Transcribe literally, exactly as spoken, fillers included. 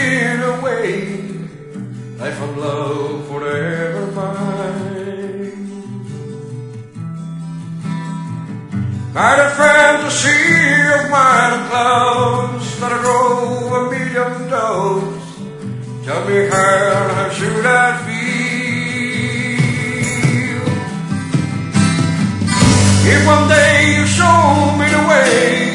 steal away, life and love forever mine. By the fantasy of mine clouds that I drove a million doves, tell me how, how should I feel if one day you show me the way